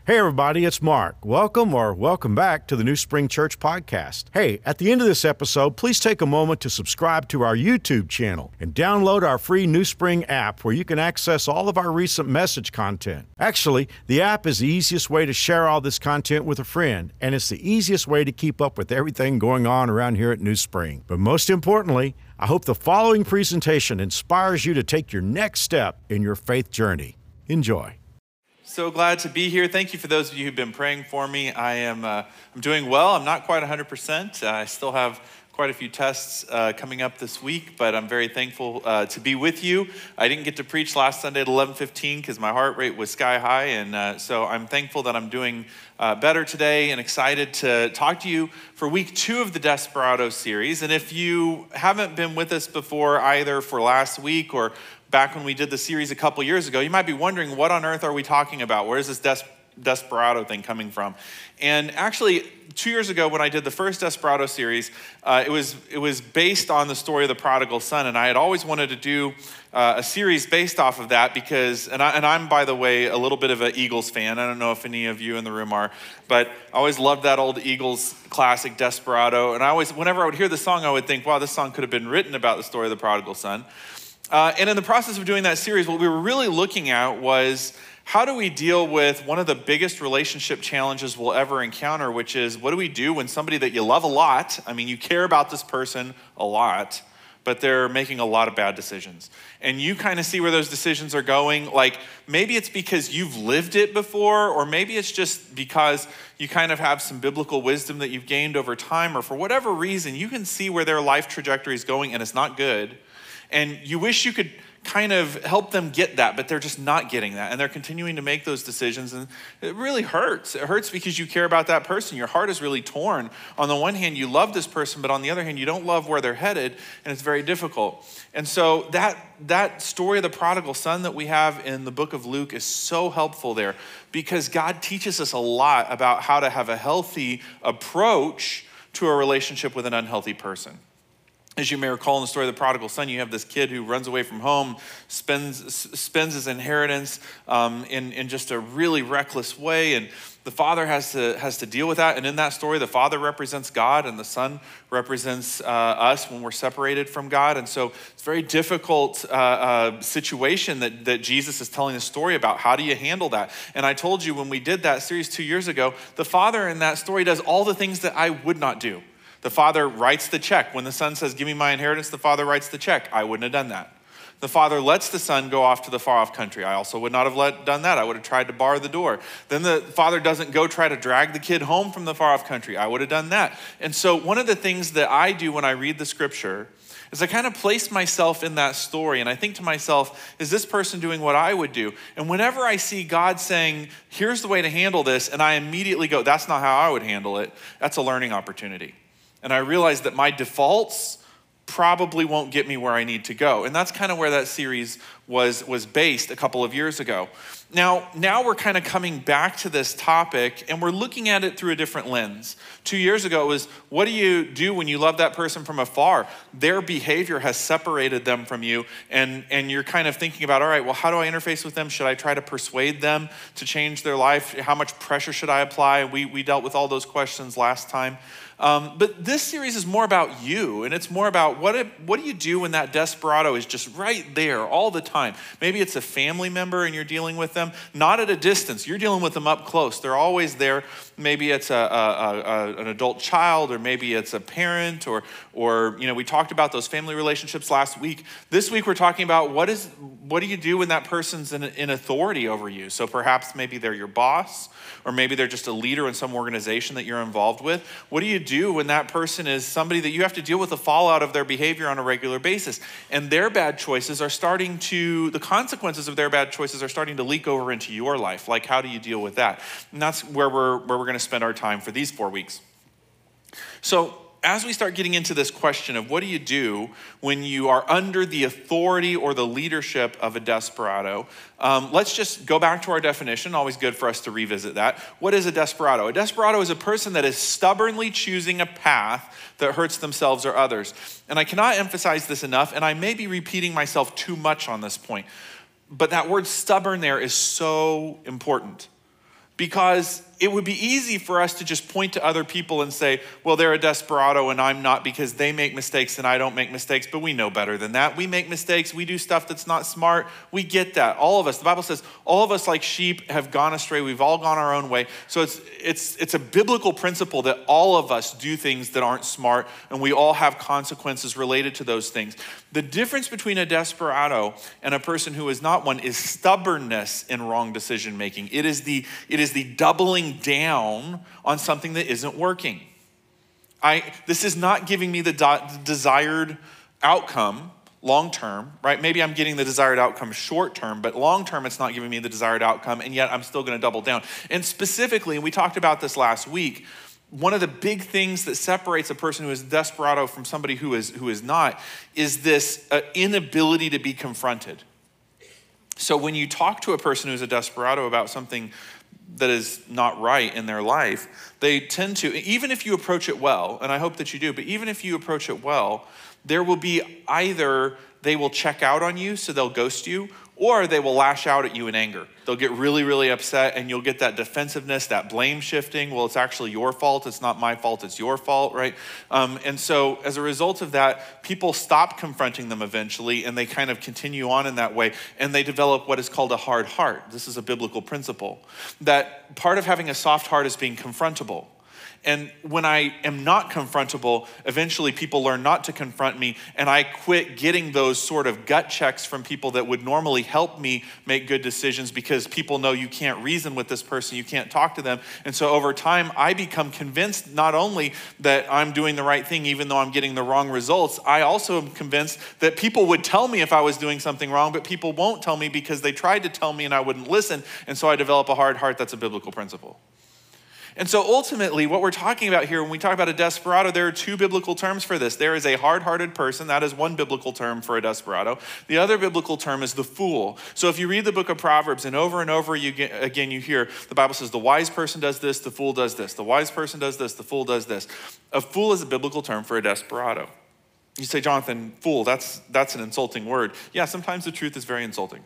Hey everybody, it's Mark. Welcome back to the New Spring Church podcast. Hey, at the end of this episode, please take a moment to subscribe to our YouTube channel and download our free New Spring app where you can access all of our recent message content. Actually, the app is the easiest way to share all this content with a friend, and it's the easiest way to keep up with everything going on around here at New Spring. But most importantly, I hope the following presentation inspires you to take your next step in your faith journey. Enjoy. So glad to be here. Thank you for those of you who've been praying for me. I'm doing well. I'm not quite 100%. I still have quite a few tests coming up this week, but I'm very thankful to be with you. I didn't get to preach last Sunday at 11:15 because my heart rate was sky high, and so I'm thankful that I'm doing better today and excited to talk to you for week 2 of the Desperado series. And if you haven't been with us before, either for last week or back when we did the series a couple years ago, you might be wondering, what on earth are we talking about? Where is this Desperado thing coming from? And actually, 2 years ago when I did the first Desperado series, it was based on the story of the prodigal son, and I had always wanted to do a series based off of that because, and I'm, by the way, a little bit of an Eagles fan. I don't know if any of you in the room are, but I always loved that old Eagles classic Desperado, and whenever I would hear the song, I would think, wow, this song could have been written about the story of the prodigal son. And in the process of doing that series, what we were really looking at was, how do we deal with one of the biggest relationship challenges we'll ever encounter, which is, what do we do when somebody that you love a lot, I mean, you care about this person a lot, but they're making a lot of bad decisions. And you kind of see where those decisions are going. Like, maybe it's because you've lived it before, or maybe it's just because you kind of have some biblical wisdom that you've gained over time, or for whatever reason, you can see where their life trajectory is going and it's not good. And you wish you could kind of help them get that, but they're just not getting that. And they're continuing to make those decisions. And it really hurts. It hurts because you care about that person. Your heart is really torn. On the one hand, you love this person, but on the other hand, you don't love where they're headed. And it's very difficult. And so that story of the prodigal son that we have in the book of Luke is so helpful there, because God teaches us a lot about how to have a healthy approach to a relationship with an unhealthy person. As you may recall in the story of the prodigal son, you have this kid who runs away from home, spends his inheritance in just a really reckless way, and the father has to deal with that. And in that story, the father represents God, and the son represents us when we're separated from God. And so it's a very difficult situation that Jesus is telling the story about. How do you handle that? And I told you when we did that series 2 years ago, the father in that story does all the things that I would not do. The father writes the check. When the son says, give me my inheritance, the father writes the check. I wouldn't have done that. The father lets the son go off to the far off country. I also would not have done that. I would have tried to bar the door. Then the father doesn't go try to drag the kid home from the far off country. I would have done that. And so one of the things that I do when I read the scripture is I kind of place myself in that story, and I think to myself, is this person doing what I would do? And whenever I see God saying, here's the way to handle this, and I immediately go, that's not how I would handle it, that's a learning opportunity. And I realized that my defaults probably won't get me where I need to go. And that's kind of where that series was based a couple of years ago. Now we're kind of coming back to this topic, and we're looking at it through a different lens. 2 years ago it was, what do you do when you love that person from afar? Their behavior has separated them from you, and you're kind of thinking about, all right, well, how do I interface with them? Should I try to persuade them to change their life? How much pressure should I apply? We dealt with all those questions last time. But this series is more about you, and it's more about what do you do when that desperado is just right there all the time? Maybe it's a family member and you're dealing with them, not at a distance. You're dealing with them up close. They're always there. Maybe it's an adult child, or maybe it's a parent, or we talked about those family relationships last week. This week we're talking about what do you do when that person's in authority over you? So perhaps maybe they're your boss, or maybe they're just a leader in some organization that you're involved with. What do you do when that person is somebody that you have to deal with the fallout of their behavior on a regular basis, and their bad choices the consequences of their bad choices are starting to leak over into your life? Like, how do you deal with that? And that's where we're going to spend our time for these 4 weeks. So as we start getting into this question of what do you do when you are under the authority or the leadership of a desperado, let's just go back to our definition. Always good for us to revisit that. What is a desperado? A desperado is a person that is stubbornly choosing a path that hurts themselves or others. And I cannot emphasize this enough, and I may be repeating myself too much on this point, but that word stubborn there is so important. because it would be easy for us to just point to other people and say, well, they're a desperado and I'm not because they make mistakes and I don't make mistakes, but we know better than that. We make mistakes. We do stuff that's not smart. We get that. All of us, the Bible says, all of us like sheep have gone astray. We've all gone our own way. So it's a biblical principle that all of us do things that aren't smart and we all have consequences related to those things. The difference between a desperado and a person who is not one is stubbornness in wrong decision making. It is the doubling down on something that isn't working. This is not giving me the desired outcome long term, right? Maybe I'm getting the desired outcome short term, but long term it's not giving me the desired outcome, and yet I'm still going to double down. And specifically, and we talked about this last week, one of the big things that separates a person who is desperado from somebody who is not is this inability to be confronted. So when you talk to a person who's a desperado about something that is not right in their life, they tend to, even if you approach it well, and I hope that you do, but even if you approach it well, there will be either they will check out on you, so they'll ghost you, or they will lash out at you in anger. They'll get really, really upset, and you'll get that defensiveness, that blame shifting. Well, it's actually your fault. It's not my fault. It's your fault, right? And so as a result of that, people stop confronting them eventually, and they kind of continue on in that way, and they develop what is called a hard heart. This is a biblical principle, that part of having a soft heart is being confrontable. And when I am not confrontable, eventually people learn not to confront me, and I quit getting those sort of gut checks from people that would normally help me make good decisions, because people know you can't reason with this person, you can't talk to them. And so over time, I become convinced not only that I'm doing the right thing even though I'm getting the wrong results, I also am convinced that people would tell me if I was doing something wrong, but people won't tell me because they tried to tell me and I wouldn't listen. And so I develop a hard heart. That's a biblical principle. And so ultimately, what we're talking about here, when we talk about a desperado, there are two biblical terms for this. There is a hard-hearted person. That is one biblical term for a desperado. The other biblical term is the fool. So if you read the book of Proverbs, and over again you hear the Bible says the wise person does this, the fool does this. The wise person does this, the fool does this. A fool is a biblical term for a desperado. You say, Jonathan, fool, that's an insulting word. Yeah, sometimes the truth is very insulting.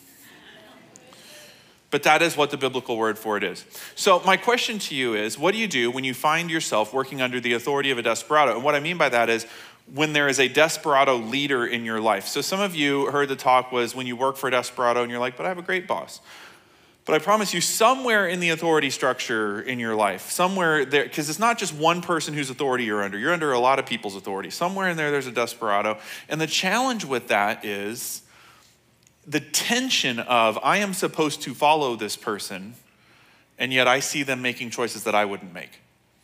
But that is what the biblical word for it is. So my question to you is, what do you do when you find yourself working under the authority of a desperado? And what I mean by that is when there is a desperado leader in your life. So some of you heard the talk was when you work for a desperado and you're like, but I have a great boss. But I promise you, somewhere in the authority structure in your life, somewhere there, because it's not just one person whose authority you're under a lot of people's authority. Somewhere in there's a desperado. And the challenge with that is the tension of, I am supposed to follow this person, and yet I see them making choices that I wouldn't make.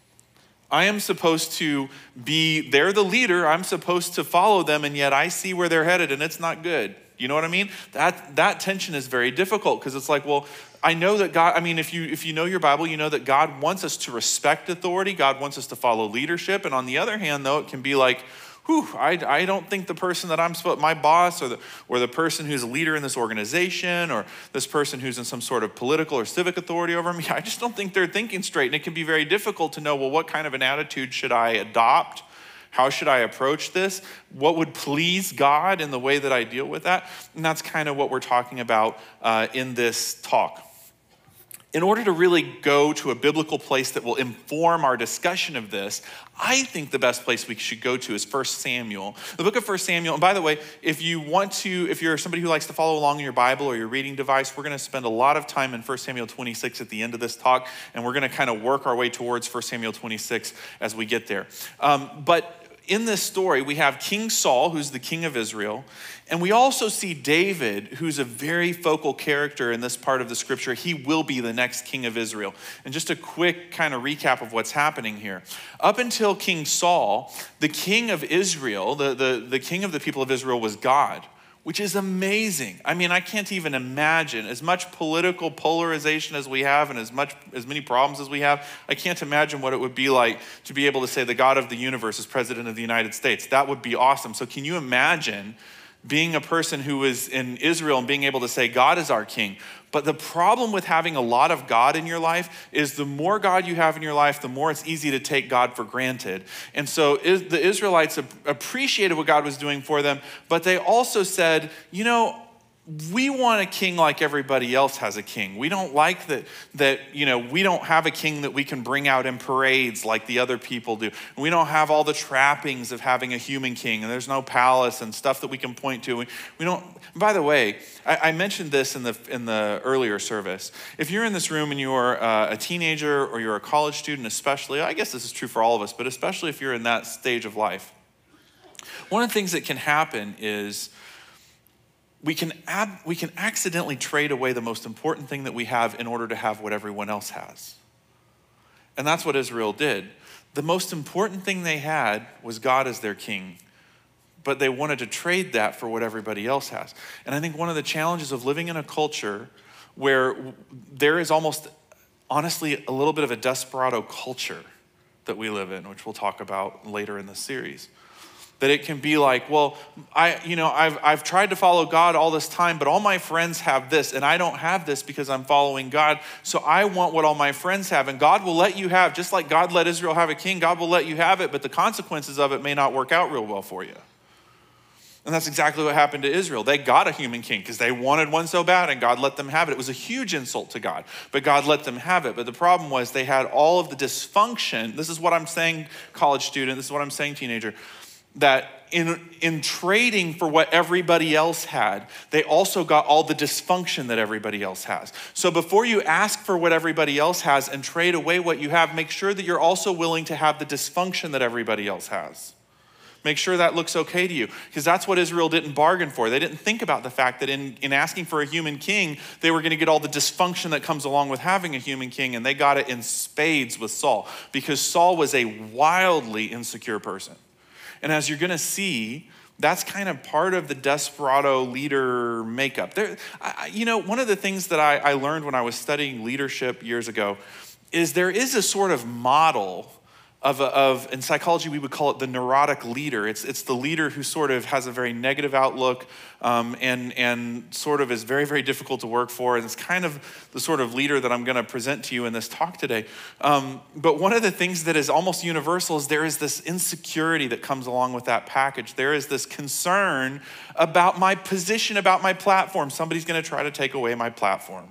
I am supposed to they're the leader, I'm supposed to follow them, and yet I see where they're headed, and it's not good. You know what I mean? That tension is very difficult, because it's like, well, I know that God, if you know your Bible, you know that God wants us to respect authority, God wants us to follow leadership, and on the other hand, though, it can be like, I don't think the person that I'm supposed, my boss or the person who's a leader in this organization or this person who's in some sort of political or civic authority over me, I just don't think they're thinking straight. And it can be very difficult to know, well, what kind of an attitude should I adopt? How should I approach this? What would please God in the way that I deal with that? And that's kind of what we're talking about in this talk. In order to really go to a biblical place that will inform our discussion of this, I think the best place we should go to is 1 Samuel. The book of 1 Samuel, and by the way, if you're somebody who likes to follow along in your Bible or your reading device, we're going to spend a lot of time in 1 Samuel 26 at the end of this talk, and we're going to kind of work our way towards 1 Samuel 26 as we get there. But in this story, we have King Saul, who's the king of Israel, and we also see David, who's a very focal character in this part of the scripture. He will be the next king of Israel. And just a quick kind of recap of what's happening here. Up until King Saul, the king of Israel, the king of the people of Israel was God, which is amazing. I can't even imagine as much political polarization as we have and as many problems as we have. I can't imagine what it would be like to be able to say the God of the universe is president of the United States. That would be awesome. So can you imagine being a person who is in Israel and being able to say God is our king? But the problem with having a lot of God in your life is the more God you have in your life, the more it's easy to take God for granted. And so the Israelites appreciated what God was doing for them, but they also said, we want a king like everybody else has a king. We don't like that we don't have a king that we can bring out in parades like the other people do. We don't have all the trappings of having a human king, and there's no palace and stuff that we can point to. We don't. By the way, I mentioned this in the earlier service. If you're in this room and you're a teenager or you're a college student especially, I guess this is true for all of us, but especially if you're in that stage of life, one of the things that can happen is we can accidentally trade away the most important thing that we have in order to have what everyone else has. And that's what Israel did. The most important thing they had was God as their king, but they wanted to trade that for what everybody else has. And I think one of the challenges of living in a culture where there is almost, honestly, a little bit of a desperado culture that we live in, which we'll talk about later in the series. That it can be like, well, I've tried to follow God all this time, but all my friends have this, and I don't have this because I'm following God. So I want what all my friends have, and God will let you have, just like God let Israel have a king, God will let you have it, but the consequences of it may not work out real well for you. And that's exactly what happened to Israel. They got a human king because they wanted one so bad, and God let them have it. It was a huge insult to God, but God let them have it. But the problem was they had all of the dysfunction. This is what I'm saying, college student. This is what I'm saying, teenager. That in trading for what everybody else had, they also got all the dysfunction that everybody else has. So before you ask for what everybody else has and trade away what you have, make sure that you're also willing to have the dysfunction that everybody else has. Make sure that looks okay to you, because that's what Israel didn't bargain for. They didn't think about the fact that in asking for a human king, they were going to get all the dysfunction that comes along with having a human king, and they got it in spades with Saul, because Saul was a wildly insecure person. And as you're going to see, that's kind of part of the desperado leader makeup. One of the things that I learned when I was studying leadership years ago is there is a sort of model of in psychology, we would call it the neurotic leader. It's the leader who sort of has a very negative outlook and sort of is very, very difficult to work for. And it's kind of the sort of leader that I'm going to present to you in this talk today. But one of the things that is almost universal is there is this insecurity that comes along with that package. There is this concern about my position, about my platform. Somebody's going to try to take away my platform.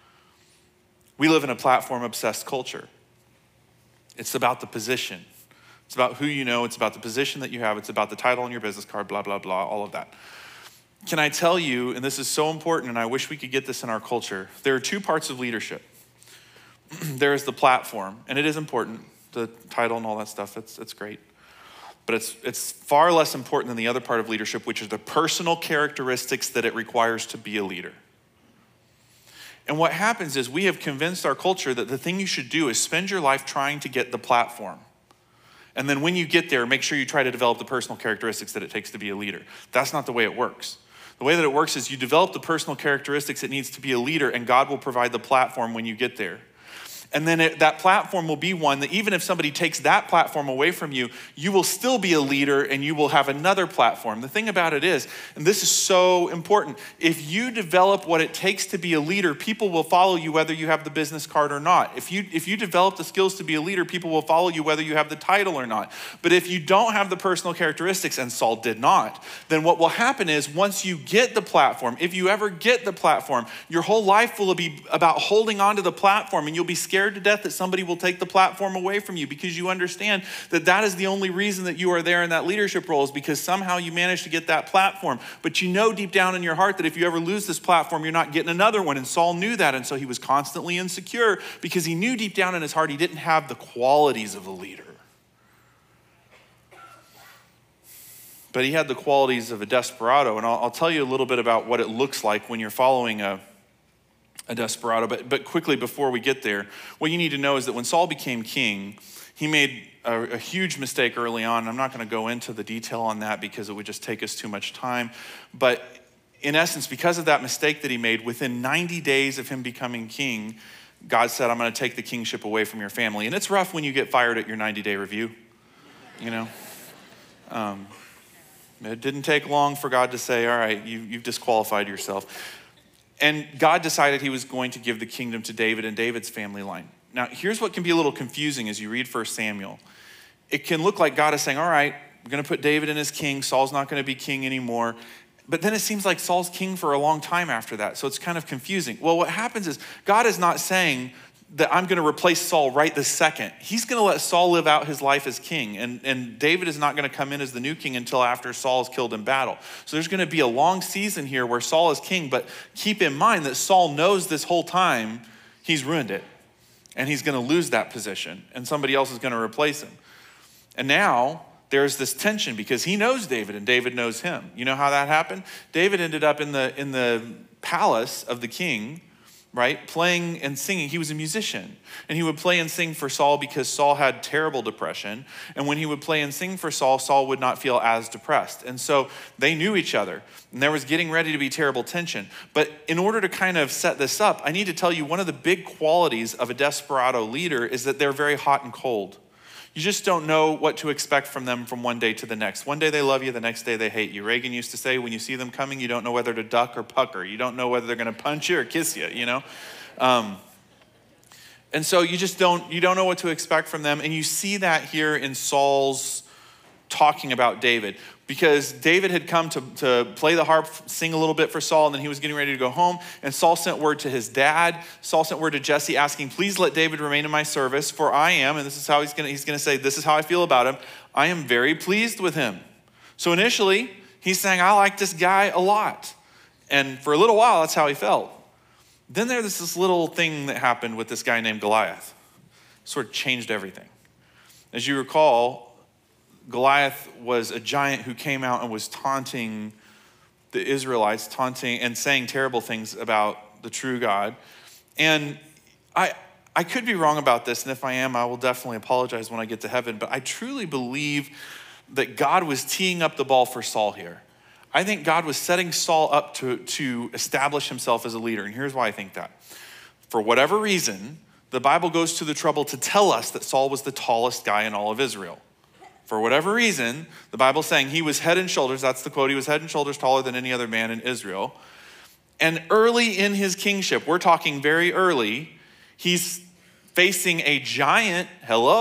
We live in a platform-obsessed culture. It's about the position. It's about who you know. It's about the position that you have. It's about the title on your business card, blah, blah, blah, all of that. Can I tell you, and this is so important, and I wish we could get this in our culture, there are two parts of leadership. There is the platform, and it is important, the title and all that stuff, it's great. But it's far less important than the other part of leadership, which are the personal characteristics that it requires to be a leader. And what happens is we have convinced our culture that the thing you should do is spend your life trying to get the platform. And then when you get there, make sure you try to develop the personal characteristics that it takes to be a leader. That's not the way it works. The way that it works is you develop the personal characteristics it needs to be a leader, and God will provide the platform when you get there. And then that platform will be one that even if somebody takes that platform away from you, you will still be a leader and you will have another platform. The thing about it is, and this is so important, if you develop what it takes to be a leader, people will follow you whether you have the business card or not. If you develop the skills to be a leader, people will follow you whether you have the title or not. But if you don't have the personal characteristics, and Saul did not, then what will happen is once you get the platform, if you ever get the platform, your whole life will be about holding on to the platform, and you'll be scared to death that somebody will take the platform away from you, because you understand that that is the only reason that you are there in that leadership role, is because somehow you managed to get that platform. But you know deep down in your heart that if you ever lose this platform, you're not getting another one. And Saul knew that, and so he was constantly insecure because he knew deep down in his heart he didn't have the qualities of a leader. But he had the qualities of a desperado, and I'll tell you a little bit about what it looks like when you're following a desperado. But quickly before we get there, what you need to know is that when Saul became king, he made a huge mistake early on. I'm not going to go into the detail on that because it would just take us too much time. But in essence, because of that mistake that he made, within 90 days of him becoming king, God said, I'm going to take the kingship away from your family. And it's rough when you get fired at your 90-day review, you know. It didn't take long for God to say, all right, you've disqualified yourself. And God decided he was going to give the kingdom to David and David's family line. Now, here's what can be a little confusing as you read 1 Samuel. It can look like God is saying, all right, we're going to put David in as king. Saul's not going to be king anymore. But then it seems like Saul's king for a long time after that. So it's kind of confusing. Well, what happens is God is not saying that I'm going to replace Saul right this second. He's going to let Saul live out his life as king. And David is not going to come in as the new king until after Saul is killed in battle. So there's going to be a long season here where Saul is king. But keep in mind that Saul knows this whole time he's ruined it. And he's going to lose that position. And somebody else is going to replace him. And now there's this tension because he knows David and David knows him. You know how that happened? David ended up in the palace of the king, right? Playing and singing. He was a musician. And he would play and sing for Saul because Saul had terrible depression. And when he would play and sing for Saul, Saul would not feel as depressed. And so they knew each other. And there was getting ready to be terrible tension. But in order to kind of set this up, I need to tell you one of the big qualities of a desperado leader is that they're very hot and cold. You just don't know what to expect from them from one day to the next. One day they love you, the next day they hate you. Reagan used to say, when you see them coming, you don't know whether to duck or pucker. You don't know whether they're going to punch you or kiss you, you know? And so you don't know what to expect from them. And you see that here in Saul's talking about David. Because David had come to play the harp, sing a little bit for Saul, and then he was getting ready to go home. And Saul sent word to his dad. Saul sent word to Jesse asking, please let David remain in my service, for I am, and this is how he's going to say, this is how I feel about him. I am very pleased with him. So initially, he's saying, I like this guy a lot. And for a little while, that's how he felt. Then there was this little thing that happened with this guy named Goliath. Sort of changed everything. As you recall, Goliath was a giant who came out and was taunting the Israelites, taunting and saying terrible things about the true God. And I could be wrong about this, and if I am, I will definitely apologize when I get to heaven, but I truly believe that God was teeing up the ball for Saul here. I think God was setting Saul up to establish himself as a leader, and here's why I think that. For whatever reason, the Bible goes to the trouble to tell us that Saul was the tallest guy in all of Israel. For whatever reason, the Bible's saying he was head and shoulders, that's the quote, he was head and shoulders taller than any other man in Israel. And early in his kingship, we're talking very early, he's facing a giant,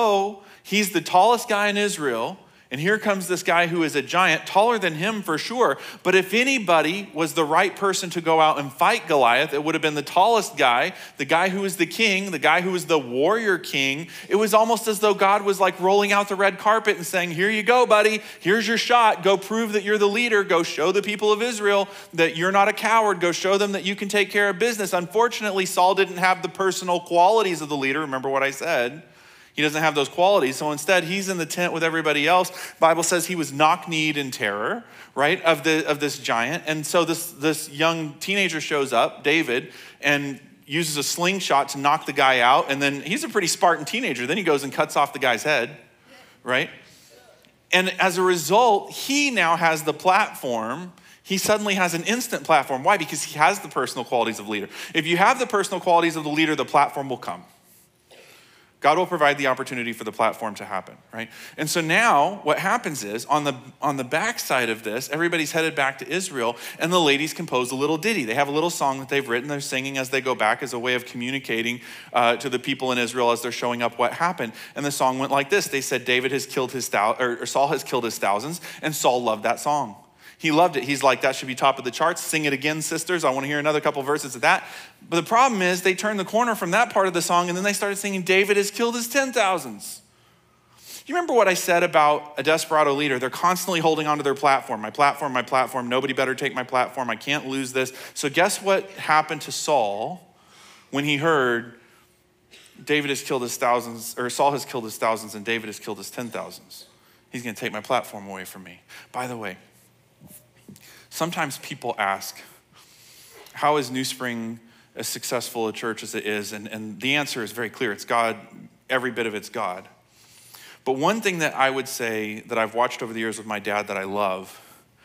he's the tallest guy in Israel. And here comes this guy who is a giant, taller than him for sure. But if anybody was the right person to go out and fight Goliath, it would have been the tallest guy, the guy who was the king, the guy who was the warrior king. It was almost as though God was like rolling out the red carpet and saying, here you go, buddy. Here's your shot. Go prove that you're the leader. Go show the people of Israel that you're not a coward. Go show them that you can take care of business. Unfortunately, Saul didn't have the personal qualities of the leader. Remember what I said. He doesn't have those qualities. So instead, he's in the tent with everybody else. Bible says he was knock-kneed in terror, right, of this giant. And so this young teenager shows up, David, and uses a slingshot to knock the guy out. And then he's a pretty Spartan teenager. Then he goes and cuts off the guy's head, right? And as a result, he now has the platform. He suddenly has an instant platform. Why? Because he has the personal qualities of leader. If you have the personal qualities of the leader, the platform will come. God will provide the opportunity for the platform to happen, right? And so now what happens is on the backside of this, everybody's headed back to Israel, and the ladies compose a little ditty. They have a little song that they've written. They're singing as they go back as a way of communicating to the people in Israel as they're showing up what happened. And the song went like this. They said, David has killed Saul has killed his thousands, and Saul loved that song. He loved it. He's like, that should be top of the charts. Sing it again, sisters. I want to hear another couple verses of that. But the problem is they turned the corner from that part of the song, and then they started singing, David has killed his 10,000s. You remember what I said about a desperado leader? They're constantly holding onto their platform. My platform, my platform. Nobody better take my platform. I can't lose this. So guess what happened to Saul when he heard David has killed his thousands, or Saul has killed his thousands, and David has killed his 10,000s? He's going to take my platform away from me. By the way, sometimes people ask, how is New Spring as successful a church as it is? And the answer is very clear. It's God. Every bit of it's God. But one thing that I would say that I've watched over the years with my dad that I love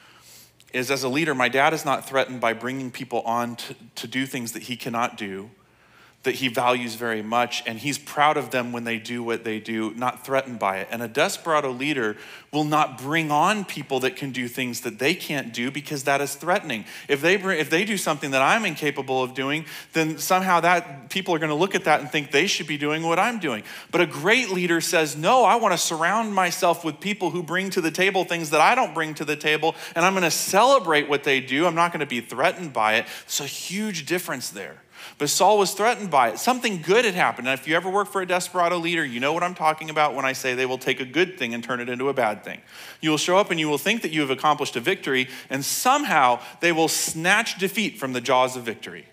is, as a leader, my dad is not threatened by bringing people on to do things that he cannot do, that he values very much, and he's proud of them when they do what they do, not threatened by it. And a desperado leader will not bring on people that can do things that they can't do because that is threatening. If they do something that I'm incapable of doing, then somehow that people are going to look at that and think they should be doing what I'm doing. But a great leader says, no, I want to surround myself with people who bring to the table things that I don't bring to the table, and I'm going to celebrate what they do. I'm not going to be threatened by it. It's a huge difference there. But Saul was threatened by it. Something good had happened. And if you ever work for a desperado leader, you know what I'm talking about when I say they will take a good thing and turn it into a bad thing. You will show up and you will think that you have accomplished a victory, and somehow they will snatch defeat from the jaws of victory.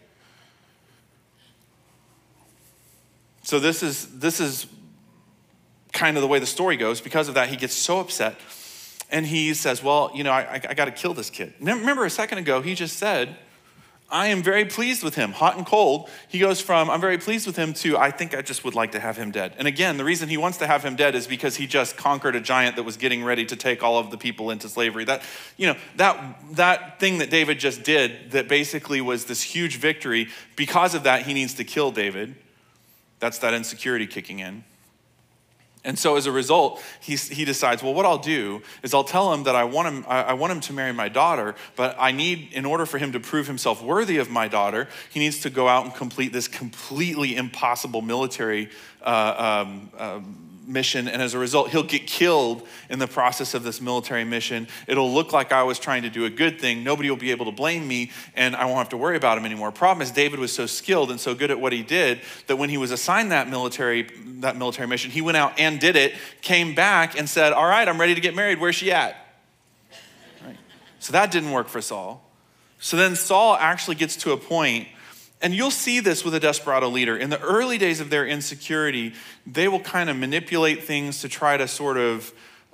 So this is kind of the way the story goes. Because of that, he gets so upset. And he says, well, I got to kill this kid. Remember a second ago, he just said, I am very pleased with him, hot and cold. He goes from, I'm very pleased with him to, I think I just would like to have him dead. And again, the reason he wants to have him dead is because he just conquered a giant that was getting ready to take all of the people into slavery. That thing that David just did that basically was this huge victory, because of that, he needs to kill David. That's that insecurity kicking in. And so as a result, he decides, well, what I'll do is I'll tell him that I want him to marry my daughter, but in order for him to prove himself worthy of my daughter, he needs to go out and complete this completely impossible military mission. And as a result, he'll get killed in the process of this military mission. It'll look like I was trying to do a good thing. Nobody will be able to blame me, and I won't have to worry about him anymore. Problem is, David was so skilled and so good at what he did that when he was assigned that military mission, he went out and did it, came back and said, all right, I'm ready to get married. Where's she at? Right. So that didn't work for Saul. So then Saul actually gets to a point, and you'll see this with a desperado leader. In the early days of their insecurity, they will kind of manipulate things to try to sort of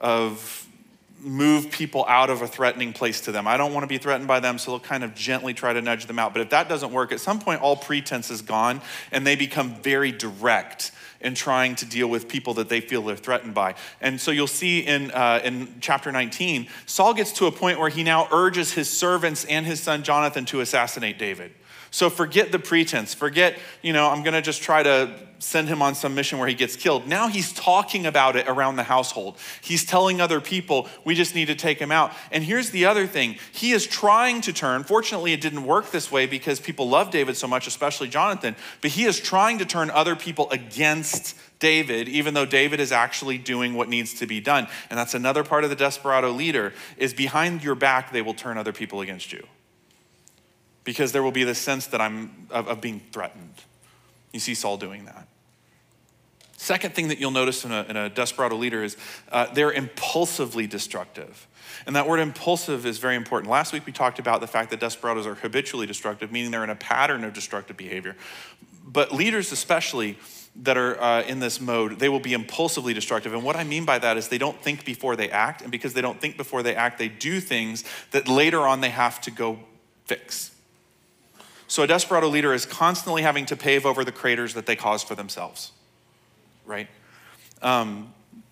move people out of a threatening place to them. I don't want to be threatened by them, so they'll kind of gently try to nudge them out. But if that doesn't work, at some point, all pretense is gone, and they become very direct in trying to deal with people that they feel they're threatened by. And so you'll see in chapter 19, Saul gets to a point where he now urges his servants and his son Jonathan to assassinate David. So forget the pretense. Forget, I'm going to just try to send him on some mission where he gets killed. Now he's talking about it around the household. He's telling other people, we just need to take him out. And here's the other thing. He is trying to turn. Fortunately, it didn't work this way because people love David so much, especially Jonathan. But he is trying to turn other people against David, even though David is actually doing what needs to be done. And that's another part of the desperado leader, is behind your back, they will turn other people against you. Because there will be this sense that of being threatened. You see Saul doing that. Second thing that you'll notice in a desperado leader is they're impulsively destructive. And that word impulsive is very important. Last week we talked about the fact that desperados are habitually destructive, meaning they're in a pattern of destructive behavior. But leaders especially that are in this mode, they will be impulsively destructive. And what I mean by that is they don't think before they act. And because they don't think before they act, they do things that later on they have to go fix. So a desperado leader is constantly having to pave over the craters that they caused for themselves, right? I'm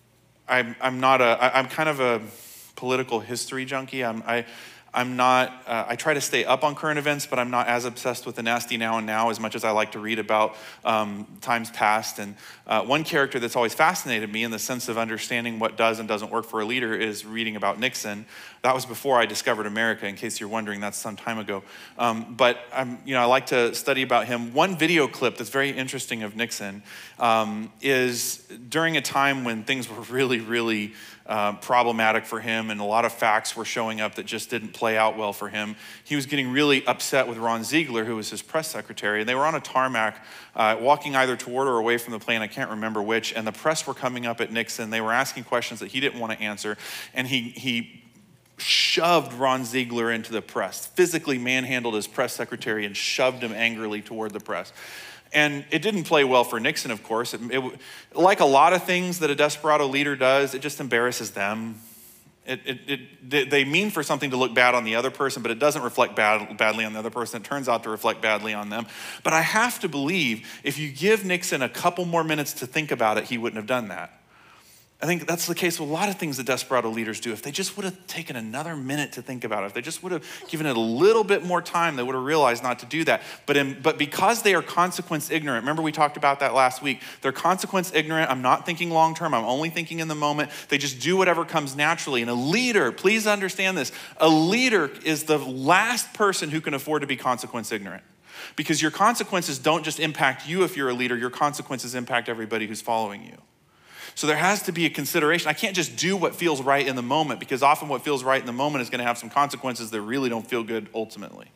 kind of a political history junkie. I'm not, I try to stay up on current events, but I'm not as obsessed with the nasty now and now as much as I like to read about times past. And one character that's always fascinated me in the sense of understanding what does and doesn't work for a leader is reading about Nixon. That was before I discovered America, in case you're wondering, that's some time ago. But I like to study about him. One video clip that's very interesting of Nixon is during a time when things were really, really problematic for him, and a lot of facts were showing up that just didn't play out well for him. He was getting really upset with Ron Ziegler, who was his press secretary, and they were on a tarmac walking either toward or away from the plane, I can't remember which, and the press were coming up at Nixon. They were asking questions that he didn't want to answer, and he shoved Ron Ziegler into the press, physically manhandled his press secretary and shoved him angrily toward the press. And it didn't play well for Nixon, of course. It, like a lot of things that a desperado leader does, it just embarrasses them. They mean for something to look bad on the other person, but it doesn't reflect badly on the other person. It turns out to reflect badly on them. But I have to believe if you give Nixon a couple more minutes to think about it, he wouldn't have done that. I think that's the case with a lot of things that desperado leaders do. If they just would have taken another minute to think about it, if they just would have given it a little bit more time, they would have realized not to do that. But because they are consequence ignorant, remember we talked about that last week, they're consequence ignorant. I'm not thinking long term, I'm only thinking in the moment. They just do whatever comes naturally. And a leader, please understand this, a leader is the last person who can afford to be consequence ignorant. Because your consequences don't just impact you if you're a leader, your consequences impact everybody who's following you. So there has to be a consideration. I can't just do what feels right in the moment, because often what feels right in the moment is going to have some consequences that really don't feel good ultimately.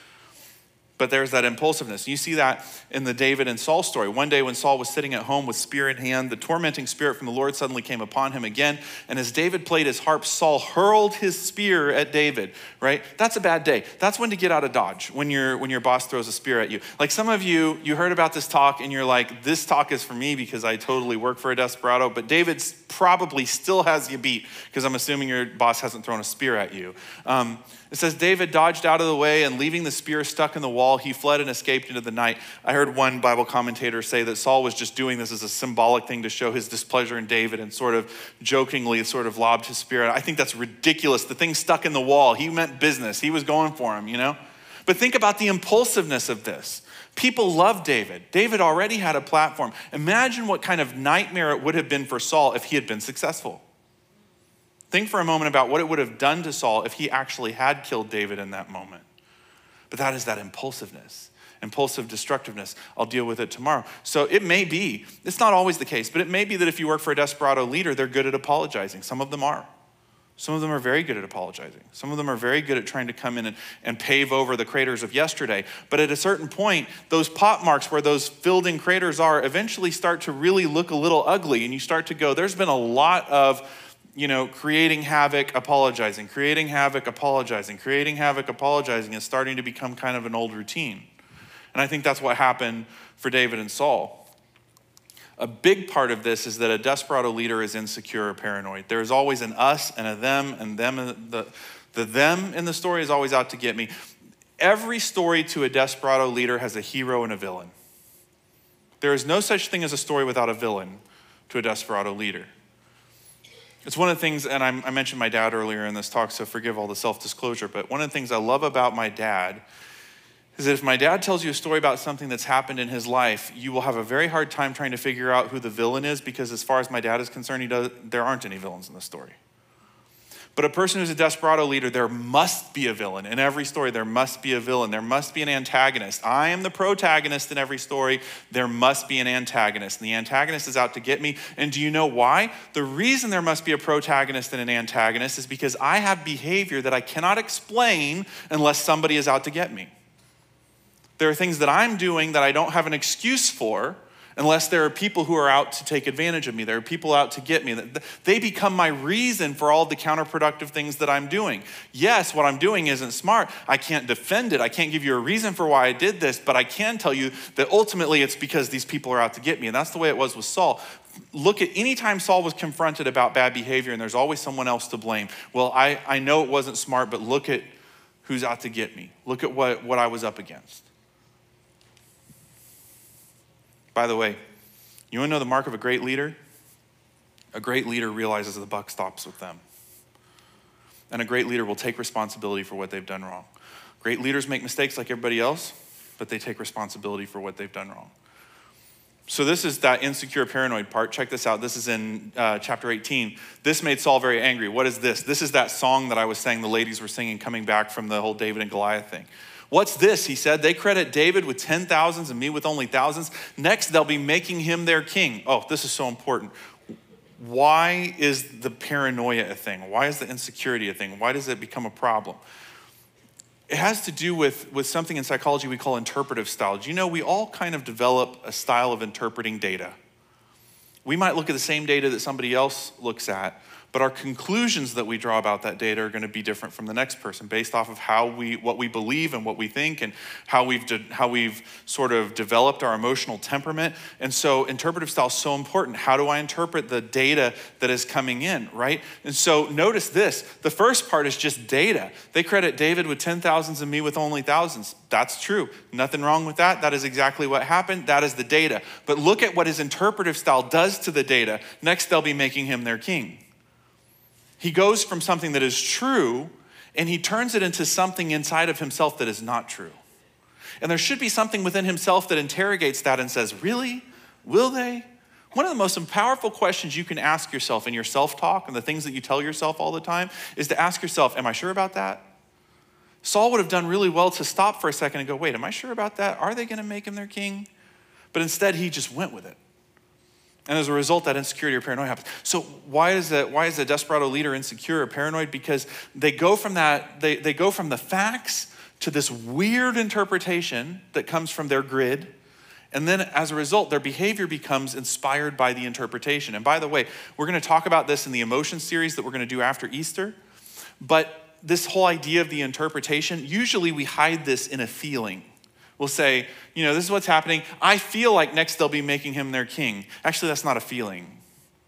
But there's that impulsiveness. You see that in the David and Saul story. One day when Saul was sitting at home with spear in hand, the tormenting spirit from the Lord suddenly came upon him again. And as David played his harp, Saul hurled his spear at David, right? That's a bad day. That's when to get out of Dodge, when your boss throws a spear at you. Like some of you heard about this talk and you're like, this talk is for me because I totally work for a desperado. But David probably still has you beat because I'm assuming your boss hasn't thrown a spear at you. It says, David dodged out of the way and leaving the spear stuck in the wall, he fled and escaped into the night. I heard one Bible commentator say that Saul was just doing this as a symbolic thing to show his displeasure in David and sort of jokingly sort of lobbed his spear. I think that's ridiculous. The thing stuck in the wall. He meant business. He was going for him, you know? But think about the impulsiveness of this. People love David. David already had a platform. Imagine what kind of nightmare it would have been for Saul if he had been successful. Think for a moment about what it would have done to Saul if he actually had killed David in that moment. But that is that impulsiveness, impulsive destructiveness. I'll deal with it tomorrow. So it may be, it's not always the case, but it may be that if you work for a desperado leader, they're good at apologizing. Some of them are. Some of them are very good at apologizing. Some of them are very good at trying to come in and pave over the craters of yesterday. But at a certain point, those pot marks where those filled in craters are eventually start to really look a little ugly. And you start to go, there's been a lot of creating havoc, apologizing, creating havoc, apologizing, creating havoc, apologizing is starting to become kind of an old routine. And I think that's what happened for David and Saul. A big part of this is that a desperado leader is insecure or paranoid. There is always an us and a them, and them, the them in the story is always out to get me. Every story to a desperado leader has a hero and a villain. There is no such thing as a story without a villain to a desperado leader. It's one of the things, and I mentioned my dad earlier in this talk, so forgive all the self-disclosure, but one of the things I love about my dad is that if my dad tells you a story about something that's happened in his life, you will have a very hard time trying to figure out who the villain is, because as far as my dad is concerned, there aren't any villains in the story. But a person who's a desperado leader, there must be a villain. In every story, there must be a villain. There must be an antagonist. I am the protagonist in every story. There must be an antagonist. And the antagonist is out to get me. And do you know why? The reason there must be a protagonist and an antagonist is because I have behavior that I cannot explain unless somebody is out to get me. There are things that I'm doing that I don't have an excuse for unless there are people who are out to take advantage of me. There are people out to get me. They become my reason for all the counterproductive things that I'm doing. Yes, what I'm doing isn't smart. I can't defend it. I can't give you a reason for why I did this, but I can tell you that ultimately it's because these people are out to get me. And that's the way it was with Saul. Look at any time Saul was confronted about bad behavior, and there's always someone else to blame. Well, I know it wasn't smart, but look at who's out to get me. Look at what I was up against. By the way, you want to know the mark of a great leader? A great leader realizes the buck stops with them. And a great leader will take responsibility for what they've done wrong. Great leaders make mistakes like everybody else, but they take responsibility for what they've done wrong. So this is that insecure, paranoid part. Check this out. This is in chapter 18. This made Saul very angry. What is this? This is that song that I was saying the ladies were singing coming back from the whole David and Goliath thing. What's this? He said, they credit David with 10,000s and me with only thousands. Next, they'll be making him their king. Oh, this is so important. Why is the paranoia a thing? Why is the insecurity a thing? Why does it become a problem? It has to do with something in psychology we call interpretive style. Do you know we all kind of develop a style of interpreting data? We might look at the same data that somebody else looks at, but our conclusions that we draw about that data are going to be different from the next person based off of what we believe and what we think and how we've sort of developed our emotional temperament. And so interpretive style is so important. How do I interpret the data that is coming in, right? And so notice this. The first part is just data. They credit David with 10,000s and me with only thousands. That's true. Nothing wrong with that. That is exactly what happened. That is the data. But look at what his interpretive style does to the data. Next, they'll be making him their king. He goes from something that is true and he turns it into something inside of himself that is not true. And there should be something within himself that interrogates that and says, really? Will they? One of the most powerful questions you can ask yourself in your self-talk and the things that you tell yourself all the time is to ask yourself, am I sure about that? Saul would have done really well to stop for a second and go, wait, am I sure about that? Are they going to make him their king? But instead, he just went with it. And as a result, that insecurity or paranoia happens. So why is a desperado leader insecure or paranoid? Because they go from that, they go from the facts to this weird interpretation that comes from their grid. And then as a result, their behavior becomes inspired by the interpretation. And by the way, we're going to talk about this in the emotion series that we're going to do after Easter. But this whole idea of the interpretation, usually we hide this in a feeling. We'll say, this is what's happening. I feel like next they'll be making him their king. Actually, that's not a feeling.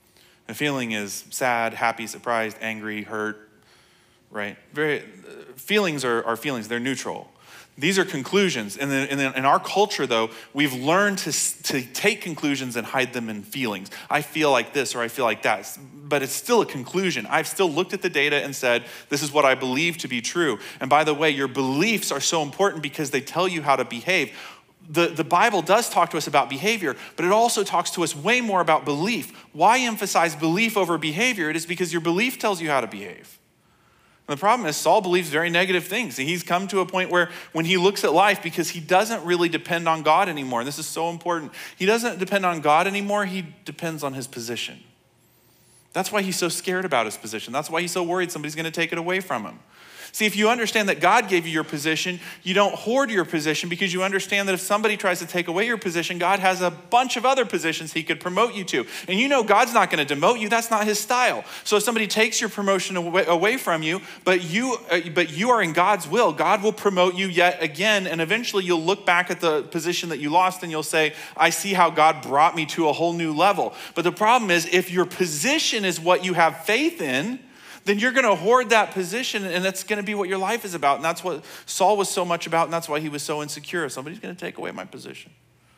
A feeling is sad, happy, surprised, angry, hurt, right? Feelings are feelings. They're neutral. These are conclusions. And in our culture, though, we've learned to take conclusions and hide them in feelings. I feel like this or I feel like that. But it's still a conclusion. I've still looked at the data and said, this is what I believe to be true. And by the way, your beliefs are so important because they tell you how to behave. The Bible does talk to us about behavior, but it also talks to us way more about belief. Why emphasize belief over behavior? It is because your belief tells you how to behave. And the problem is Saul believes very negative things. He's come to a point where when he looks at life, because he doesn't really depend on God anymore, and this is so important, he doesn't depend on God anymore, he depends on his position. That's why he's so scared about his position. That's why he's so worried somebody's going to take it away from him. See, if you understand that God gave you your position, you don't hoard your position because you understand that if somebody tries to take away your position, God has a bunch of other positions he could promote you to. And you know God's not going to demote you. That's not his style. So if somebody takes your promotion away from you, but you are in God's will, God will promote you yet again. And eventually you'll look back at the position that you lost and you'll say, I see how God brought me to a whole new level. But the problem is if your position is what you have faith in, then you're going to hoard that position and that's going to be what your life is about. And that's what Saul was so much about, and that's why he was so insecure. Somebody's going to take away my position.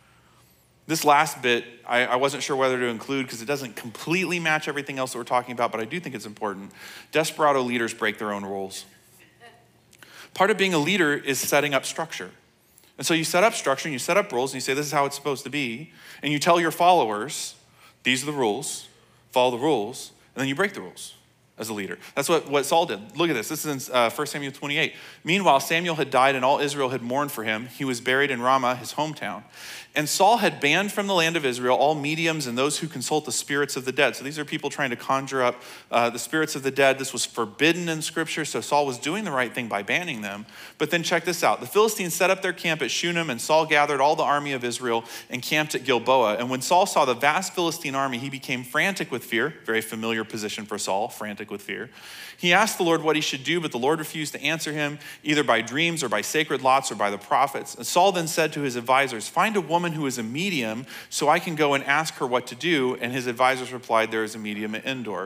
This last bit, I wasn't sure whether to include because it doesn't completely match everything else that we're talking about, but I do think it's important. Desperado leaders break their own rules. Part of being a leader is setting up structure. And so you set up structure and you set up rules and you say, this is how it's supposed to be. And you tell your followers, these are the rules, follow the rules, and then you break the rules as a leader. That's what Saul did. Look at this. This is in 1 Samuel 28. Meanwhile, Samuel had died and all Israel had mourned for him. He was buried in Ramah, his hometown. And Saul had banned from the land of Israel all mediums and those who consult the spirits of the dead. So these are people trying to conjure up the spirits of the dead. This was forbidden in Scripture, so Saul was doing the right thing by banning them. But then check this out. The Philistines set up their camp at Shunem, and Saul gathered all the army of Israel and camped at Gilboa. And when Saul saw the vast Philistine army, he became frantic with fear. Very familiar position for Saul, frantic with fear. He asked the Lord what he should do, but the Lord refused to answer him, either by dreams or by sacred lots or by the prophets. And Saul then said to his advisors, find a woman who is a medium so I can go and ask her what to do. And his advisors replied, there is a medium at Endor.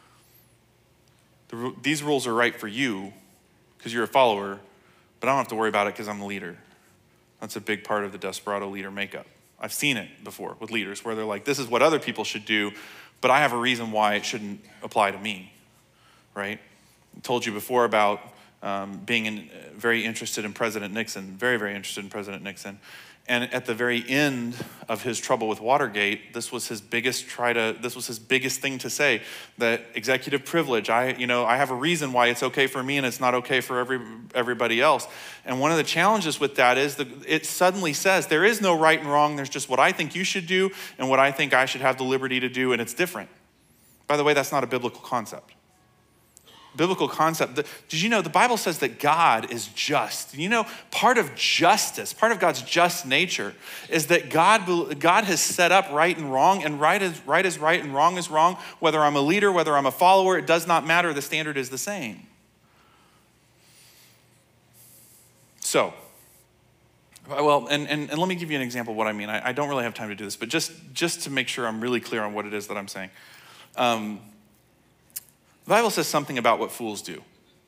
These rules are right for you because you're a follower, but I don't have to worry about it because I'm the leader. That's a big part of the desperado leader makeup. I've seen it before with leaders where they're like, this is what other people should do, but I have a reason why it shouldn't apply to me. Right? I told you before about being very interested in President Nixon, very, very interested in President Nixon. And at the very end of his trouble with Watergate, this was his biggest thing to say, that executive privilege, I have a reason why it's okay for me and it's not okay for everybody else. And one of the challenges with that is that it suddenly says there is no right and wrong, there's just what I think you should do and what I think I should have the liberty to do, and it's different. By the way, that's not a biblical concept. biblical concept. Did you know the Bible says that God is just? You know, part of justice, part of God's just nature is that God has set up right and wrong, and right is right and wrong is wrong. Whether I'm a leader, whether I'm a follower, it does not matter. The standard is the same. So, well, and let me give you an example of what I mean. I don't really have time to do this, but just to make sure I'm really clear on what it is that I'm saying. The Bible says something about what fools do.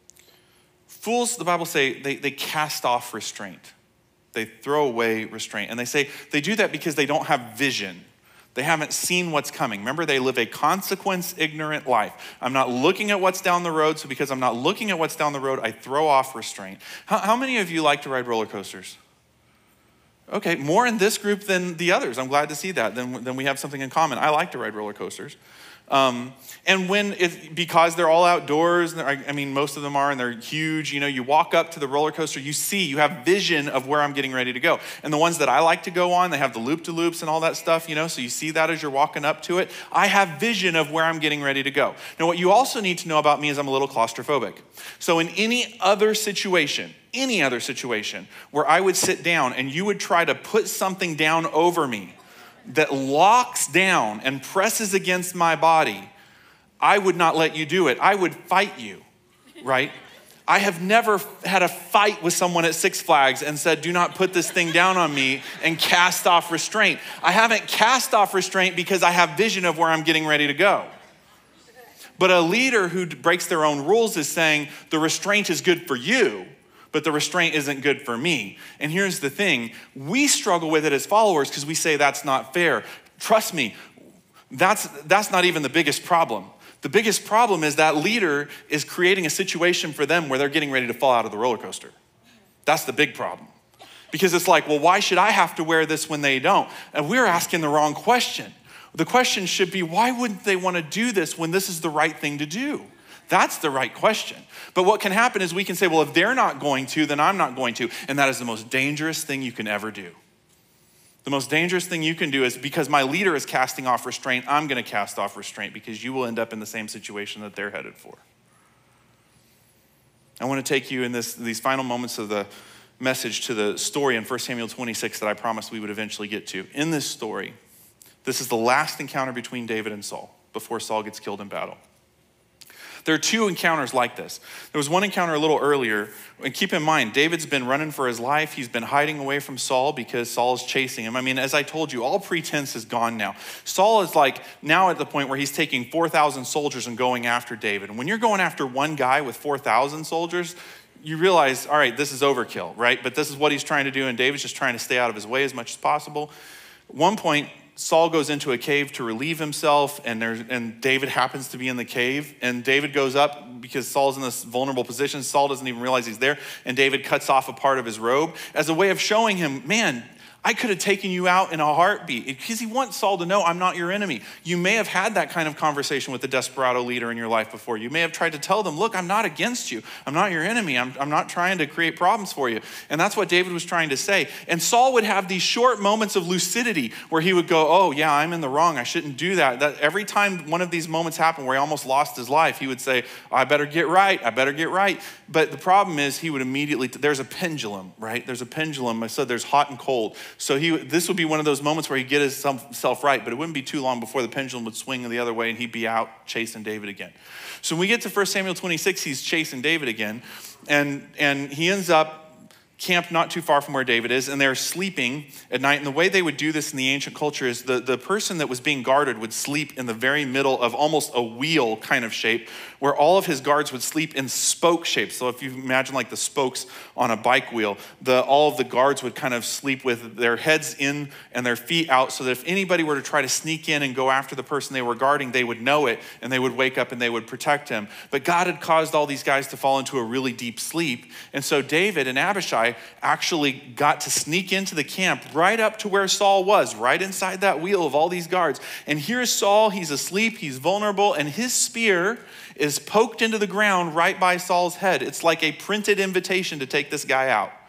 Fools, the Bible say, they cast off restraint. They throw away restraint. And they say they do that because they don't have vision. They haven't seen what's coming. Remember, they live a consequence-ignorant life. I'm not looking at what's down the road, so because I'm not looking at what's down the road, I throw off restraint. How many of you like to ride roller coasters? Okay, more in this group than the others. I'm glad to see that. Then we have something in common. I like to ride roller coasters. And because they're all outdoors, I mean, most of them are, and they're huge, you know, you walk up to the roller coaster, you have vision of where I'm getting ready to go. And the ones that I like to go on, they have the loop-de-loops and all that stuff, you know, so you see that as you're walking up to it. I have vision of where I'm getting ready to go. Now, what you also need to know about me is I'm a little claustrophobic. So in any other situation where I would sit down and you would try to put something down over me that locks down and presses against my body, I would not let you do it. I would fight you, right? I have never had a fight with someone at Six Flags and said, do not put this thing down on me, and cast off restraint. I haven't cast off restraint because I have vision of where I'm getting ready to go. But a leader who breaks their own rules is saying the restraint is good for you, but the restraint isn't good for me. And here's the thing, we struggle with it as followers because we say that's not fair. Trust me, that's not even the biggest problem. The biggest problem is that leader is creating a situation for them where they're getting ready to fall out of the roller coaster. That's the big problem. Because it's like, well, why should I have to wear this when they don't? And we're asking the wrong question. The question should be, why wouldn't they want to do this when this is the right thing to do? That's the right question. But what can happen is we can say, well, if they're not going to, then I'm not going to. And that is the most dangerous thing you can ever do. The most dangerous thing you can do is, because my leader is casting off restraint, I'm going to cast off restraint, because you will end up in the same situation that they're headed for. I want to take you in these final moments of the message to the story in 1 Samuel 26 that I promised we would eventually get to. In this story, this is the last encounter between David and Saul before Saul gets killed in battle. There are two encounters like this. There was one encounter a little earlier, and keep in mind, David's been running for his life. He's been hiding away from Saul because Saul is chasing him. I mean, as I told you, all pretense is gone now. Saul is like now at the point where he's taking 4,000 soldiers and going after David. And when you're going after one guy with 4,000 soldiers, you realize, all right, this is overkill, right? But this is what he's trying to do, and David's just trying to stay out of his way as much as possible. At one point, Saul goes into a cave to relieve himself, and David happens to be in the cave. And David goes up because Saul's in this vulnerable position. Saul doesn't even realize he's there. And David cuts off a part of his robe as a way of showing him, man, I could have taken you out in a heartbeat, because he wants Saul to know I'm not your enemy. You may have had that kind of conversation with the desperado leader in your life before. You may have tried to tell them, look, I'm not against you. I'm not your enemy. I'm not trying to create problems for you. And that's what David was trying to say. And Saul would have these short moments of lucidity where he would go, oh yeah, I'm in the wrong. I shouldn't do that. That every time one of these moments happened where he almost lost his life, he would say, I better get right. I better get right. But the problem is he would immediately, there's a pendulum, right? There's a pendulum. I said there's hot and cold. So this would be one of those moments where he'd get himself right, but it wouldn't be too long before the pendulum would swing the other way and he'd be out chasing David again. So when we get to 1 Samuel 26, he's chasing David again, and he ends up camped not too far from where David is, and they're sleeping at night. And the way they would do this in the ancient culture is the person that was being guarded would sleep in the very middle of almost a wheel kind of shape, where all of his guards would sleep in spoke shape. So if you imagine like the spokes on a bike wheel, all of the guards would kind of sleep with their heads in and their feet out, so that if anybody were to try to sneak in and go after the person they were guarding, they would know it, and they would wake up and they would protect him. But God had caused all these guys to fall into a really deep sleep. And so David and Abishai actually got to sneak into the camp right up to where Saul was, right inside that wheel of all these guards. And here's Saul, he's asleep, he's vulnerable, and his spear is poked into the ground right by Saul's head. It's like a printed invitation to take this guy out.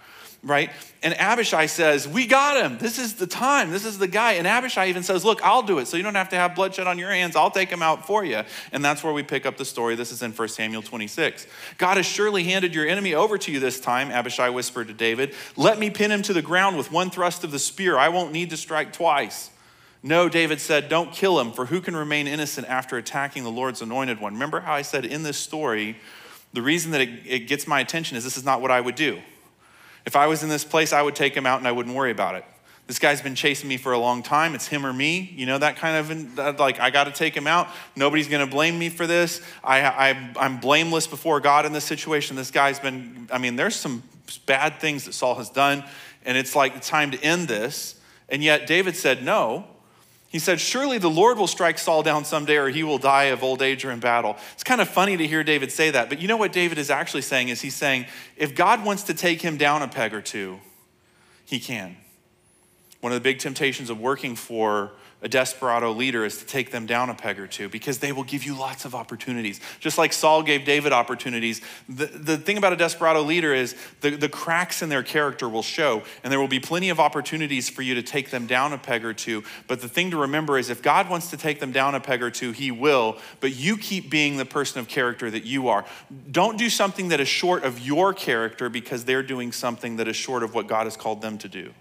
right? And Abishai says, we got him. This is the time. This is the guy. And Abishai even says, look, I'll do it. So you don't have to have bloodshed on your hands. I'll take him out for you. And that's where we pick up the story. This is in 1 Samuel 26. God has surely handed your enemy over to you this time, Abishai whispered to David. Let me pin him to the ground with one thrust of the spear. I won't need to strike twice. No, David said, don't kill him, for who can remain innocent after attacking the Lord's anointed one? Remember how I said in this story, the reason that it gets my attention is this is not what I would do. If I was in this place, I would take him out and I wouldn't worry about it. This guy's been chasing me for a long time. It's him or me. You know, that kind of, like, I got to take him out. Nobody's going to blame me for this. I'm blameless before God in this situation. This guy's been, there's some bad things that Saul has done, and it's like it's time to end this. And yet David said no. He said, surely the Lord will strike Saul down someday, or he will die of old age or in battle. It's kind of funny to hear David say that, but you know what David is actually saying is he's saying, if God wants to take him down a peg or two, he can. One of the big temptations of working for a desperado leader is to take them down a peg or two, because they will give you lots of opportunities. Just like Saul gave David opportunities. The thing about a desperado leader is the cracks in their character will show, and there will be plenty of opportunities for you to take them down a peg or two. But the thing to remember is if God wants to take them down a peg or two, he will, but you keep being the person of character that you are. Don't do something that is short of your character because they're doing something that is short of what God has called them to do.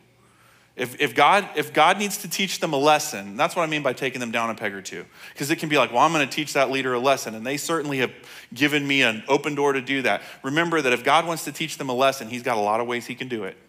If God needs to teach them a lesson, that's what I mean by taking them down a peg or two. Because it can be like, well, I'm going to teach that leader a lesson. And they certainly have given me an open door to do that. Remember that if God wants to teach them a lesson, he's got a lot of ways he can do it.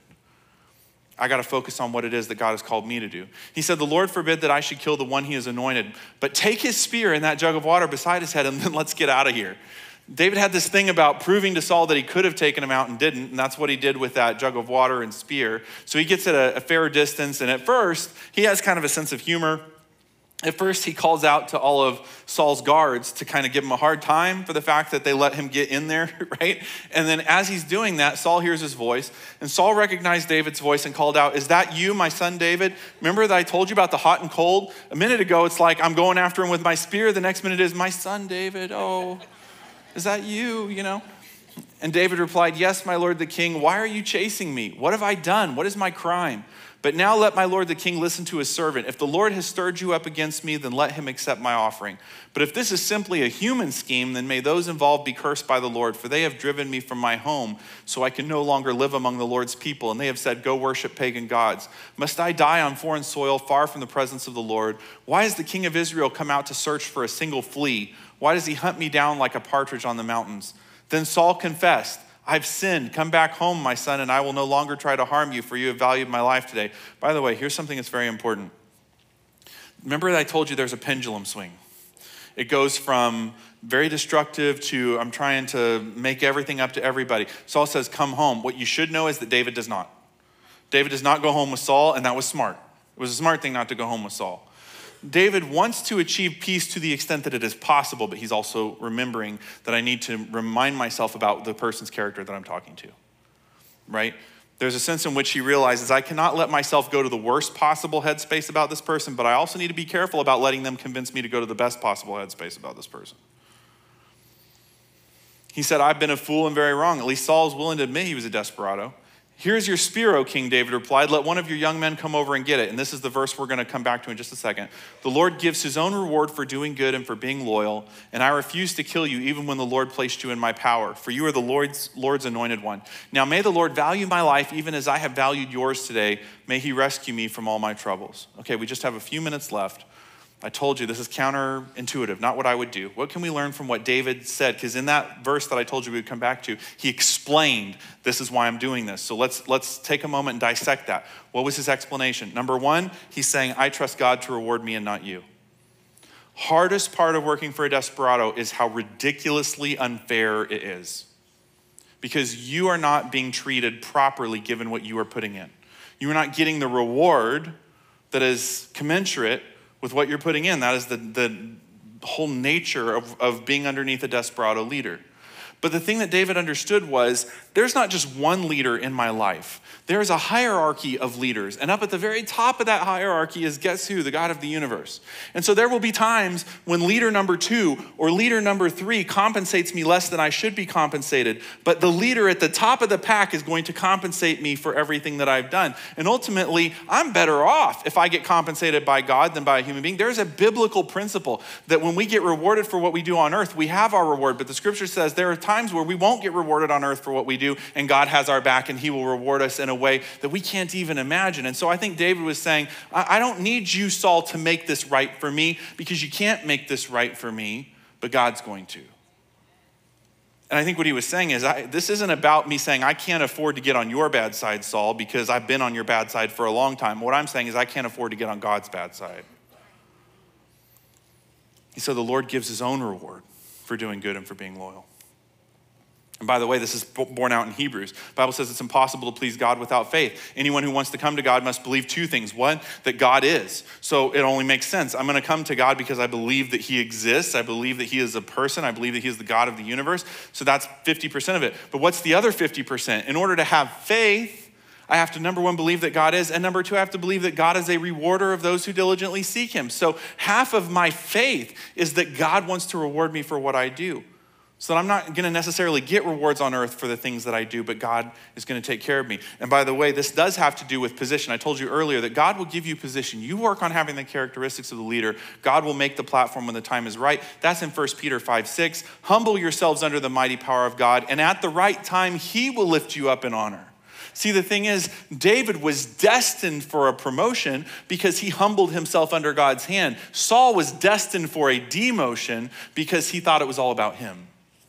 I got to focus on what it is that God has called me to do. He said, the Lord forbid that I should kill the one he has anointed, but take his spear and that jug of water beside his head and then let's get out of here. David had this thing about proving to Saul that he could have taken him out and didn't, and that's what he did with that jug of water and spear. So he gets at a fair distance, and at first, he has kind of a sense of humor. At first, he calls out to all of Saul's guards to kind of give him a hard time for the fact that they let him get in there, right? And then as he's doing that, Saul hears his voice, and Saul recognized David's voice and called out, is that you, my son David? Remember that I told you about the hot and cold? A minute ago, it's like, I'm going after him with my spear. The next minute is, my son David, oh. Is that you, And David replied, yes, my lord the king, why are you chasing me? What have I done? What is my crime? But now let my lord the king listen to his servant. If the Lord has stirred you up against me, then let him accept my offering. But if this is simply a human scheme, then may those involved be cursed by the Lord, for they have driven me from my home, so I can no longer live among the Lord's people. And they have said, go worship pagan gods. Must I die on foreign soil, far from the presence of the Lord? Why has the king of Israel come out to search for a single flea? Why does he hunt me down like a partridge on the mountains? Then Saul confessed, I've sinned. Come back home, my son, and I will no longer try to harm you, for you have valued my life today. By the way, here's something that's very important. Remember that I told you there's a pendulum swing. It goes from very destructive to I'm trying to make everything up to everybody. Saul says, come home. What you should know is that David does not. David does not go home with Saul, and that was smart. It was a smart thing not to go home with Saul. David wants to achieve peace to the extent that it is possible, but he's also remembering that I need to remind myself about the person's character that I'm talking to, right? There's a sense in which he realizes I cannot let myself go to the worst possible headspace about this person, but I also need to be careful about letting them convince me to go to the best possible headspace about this person. He said, I've been a fool and very wrong. At least Saul is willing to admit he was a desperado. Here's your spear, O king, David replied. Let one of your young men come over and get it. And this is the verse we're going to come back to in just a second. The Lord gives his own reward for doing good and for being loyal. And I refuse to kill you even when the Lord placed you in my power. For you are the Lord's anointed one. Now may the Lord value my life even as I have valued yours today. May he rescue me from all my troubles. Okay, we just have a few minutes left. I told you this is counterintuitive, not what I would do. What can we learn from what David said? Because in that verse that I told you we would come back to, he explained, this is why I'm doing this. So let's take a moment and dissect that. What was his explanation? Number one, he's saying, I trust God to reward me and not you. Hardest part of working for a desperado is how ridiculously unfair it is. Because you are not being treated properly given what you are putting in. You are not getting the reward that is commensurate with what you're putting in. That is the whole nature of being underneath a desperado leader. But the thing that David understood was there's not just one leader in my life. There's a hierarchy of leaders. And up at the very top of that hierarchy is, guess who? The God of the universe. And so there will be times when leader number 2 or leader number 3 compensates me less than I should be compensated. But the leader at the top of the pack is going to compensate me for everything that I've done. And ultimately, I'm better off if I get compensated by God than by a human being. There's a biblical principle that when we get rewarded for what we do on earth, we have our reward. But the scripture says there are times where we won't get rewarded on earth for what we do, and God has our back and he will reward us in a way that we can't even imagine. And so I think David was saying, I don't need you, Saul, to make this right for me, because you can't make this right for me, but God's going to. And I think what he was saying is, this isn't about me saying, I can't afford to get on your bad side, Saul, because I've been on your bad side for a long time. What I'm saying is I can't afford to get on God's bad side. He said the Lord gives his own reward for doing good and for being loyal. And by the way, this is borne out in Hebrews. The Bible says it's impossible to please God without faith. Anyone who wants to come to God must believe 2 things. One, that God is. So it only makes sense. I'm going to come to God because I believe that he exists. I believe that he is a person. I believe that he is the God of the universe. So that's 50% of it. But what's the other 50%? In order to have faith, I have to, number 1, believe that God is, and number 2, I have to believe that God is a rewarder of those who diligently seek him. So half of my faith is that God wants to reward me for what I do. So that I'm not going to necessarily get rewards on earth for the things that I do, but God is going to take care of me. And by the way, this does have to do with position. I told you earlier that God will give you position. You work on having the characteristics of the leader. God will make the platform when the time is right. That's in 1 Peter 5:6. Humble yourselves under the mighty power of God, and at the right time, he will lift you up in honor. See, the thing is, David was destined for a promotion because he humbled himself under God's hand. Saul was destined for a demotion because he thought it was all about him.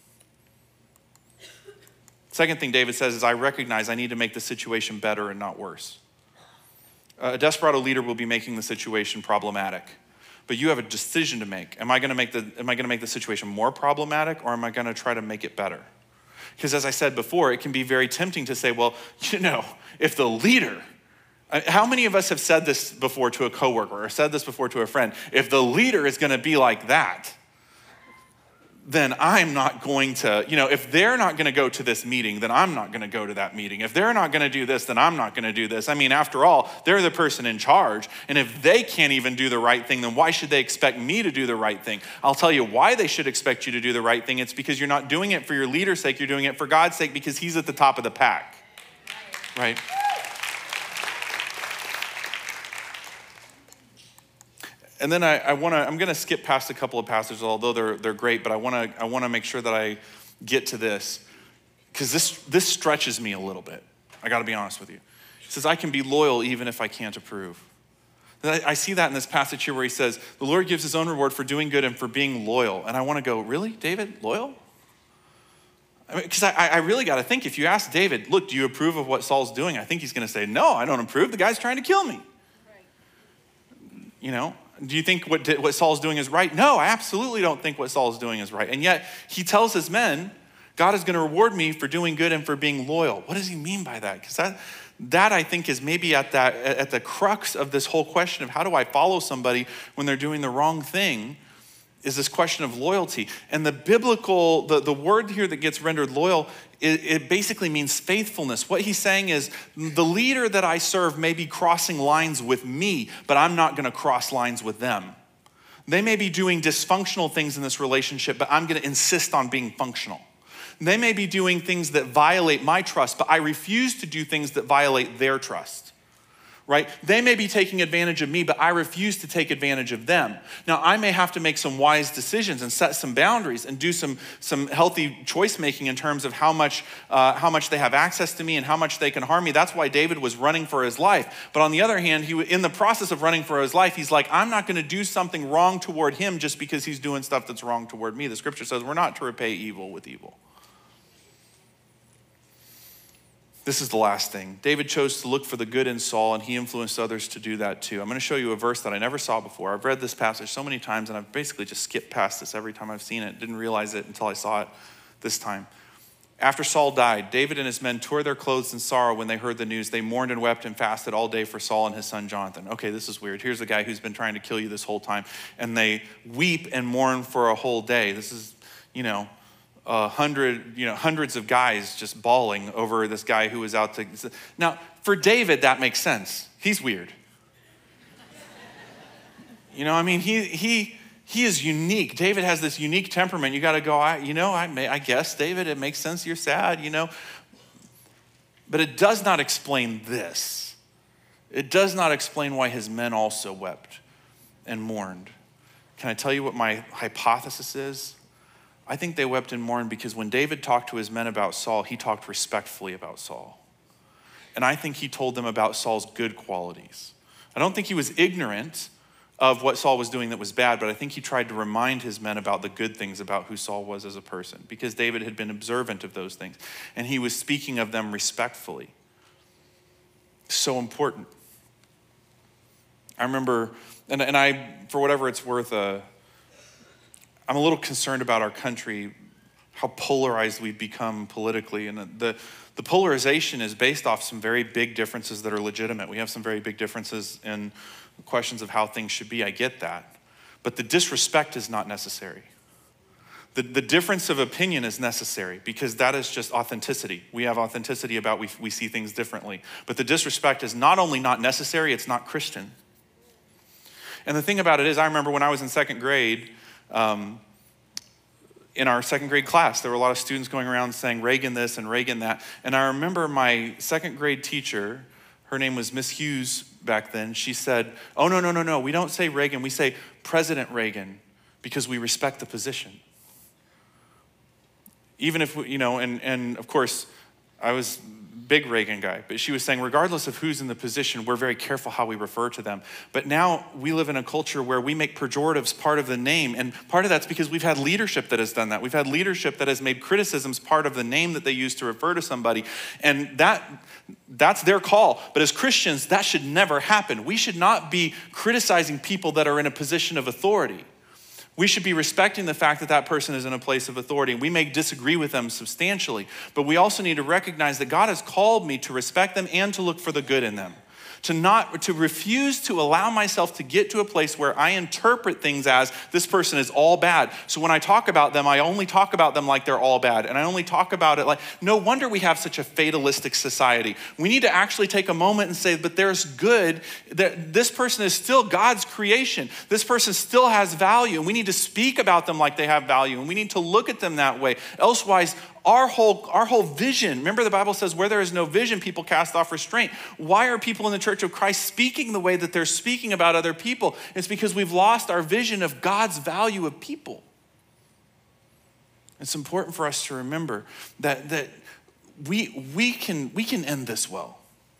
Second thing David says is, I recognize I need to make the situation better and not worse. A desperado leader will be making the situation problematic, but you have a decision to make. Am I going to make the situation more problematic, or am I going to try to make it better? Because as I said before, it can be very tempting to say, well, if the leader, how many of us have said this before to a coworker or said this before to a friend? If the leader is going to be like that, then I'm not going to, if they're not going to go to this meeting, then I'm not going to go to that meeting. If they're not going to do this, then I'm not going to do this. I mean, after all, they're the person in charge. And if they can't even do the right thing, then why should they expect me to do the right thing? I'll tell you why they should expect you to do the right thing. It's because you're not doing it for your leader's sake. You're doing it for God's sake, because he's at the top of the pack, right? And then I'm going to skip past a couple of passages, although they're great, but I want to make sure that I get to this, because this stretches me a little bit. I got to be honest with you. He says, I can be loyal even if I can't approve. I see that in this passage here where he says, the Lord gives his own reward for doing good and for being loyal. And I want to go, really, David, loyal? Because I really got to think, if you ask David, look, do you approve of what Saul's doing? I think he's going to say, no, I don't approve. The guy's trying to kill me. Right. Do you think what Saul's doing is right? No, I absolutely don't think what Saul's doing is right. And yet he tells his men, God is going to reward me for doing good and for being loyal. What does he mean by that? Because that I think is maybe at the crux of this whole question of how do I follow somebody when they're doing the wrong thing, is this question of loyalty. And the biblical, the word here that gets rendered loyal, it basically means faithfulness. What he's saying is, the leader that I serve may be crossing lines with me, but I'm not going to cross lines with them. They may be doing dysfunctional things in this relationship, but I'm going to insist on being functional. They may be doing things that violate my trust, but I refuse to do things that violate their trust. Right? They may be taking advantage of me, but I refuse to take advantage of them. Now, I may have to make some wise decisions and set some boundaries and do some healthy choice making in terms of how much they have access to me and how much they can harm me. That's why David was running for his life. But on the other hand, in the process of running for his life, he's like, I'm not going to do something wrong toward him just because he's doing stuff that's wrong toward me. The scripture says we're not to repay evil with evil. This is the last thing. David chose to look for the good in Saul, and he influenced others to do that too. I'm going to show you a verse that I never saw before. I've read this passage so many times, and I've basically just skipped past this every time I've seen it. Didn't realize it until I saw it this time. After Saul died, David and his men tore their clothes in sorrow when they heard the news. They mourned and wept and fasted all day for Saul and his son Jonathan. Okay, this is weird. Here's a guy who's been trying to kill you this whole time, and they weep and mourn for a whole day. This is, hundreds of guys just bawling over this guy who was out to. Now, for David, that makes sense. He's weird. He is unique. David has this unique temperament. You got to go, I guess, David, it makes sense you're sad, But it does not explain this. It does not explain why his men also wept and mourned. Can I tell you what my hypothesis is? I think they wept and mourned because when David talked to his men about Saul, he talked respectfully about Saul. And I think he told them about Saul's good qualities. I don't think he was ignorant of what Saul was doing that was bad, but I think he tried to remind his men about the good things about who Saul was as a person, because David had been observant of those things, and he was speaking of them respectfully. So important. I remember, and I, for whatever it's worth, I'm a little concerned about our country, how polarized we've become politically, and the polarization is based off some very big differences that are legitimate. We have some very big differences in questions of how things should be. I get that. But the disrespect is not necessary. The difference of opinion is necessary because that is just authenticity. We have authenticity about we see things differently. But the disrespect is not only not necessary, it's not Christian. And the thing about it is, I remember when I was in second grade, in our second grade class, there were a lot of students going around saying Reagan this and Reagan that. And I remember my second grade teacher, her name was Miss Hughes back then, she said, oh, no, we don't say Reagan, we say President Reagan because we respect the position. Even if, and of course, I was big Reagan guy, but she was saying regardless of who's in the position, we're very careful how we refer to them. But now we live in a culture where we make pejoratives part of the name, and part of that's because we've had leadership that has done that. We've had leadership that has made criticisms part of the name that they use to refer to somebody, and that's their call. But as Christians, that should never happen. We should not be criticizing people that are in a position of authority. We should be respecting the fact that that person is in a place of authority. We may disagree with them substantially, but we also need to recognize that God has called me to respect them and to look for the good in them. To refuse to allow myself to get to a place where I interpret things as this person is all bad. So when I talk about them, I only talk about them like they're all bad. And I only talk about it like, no wonder we have such a fatalistic society. We need to actually take a moment and say, but there's good. This person is still God's creation. This person still has value. And we need to speak about them like they have value. And we need to look at them that way. Elsewise, our whole vision, remember the Bible says where there is no vision, people cast off restraint. Why are people in the Church of Christ speaking the way that they're speaking about other people? It's because we've lost our vision of God's value of people. It's important for us to remember that we can end this well.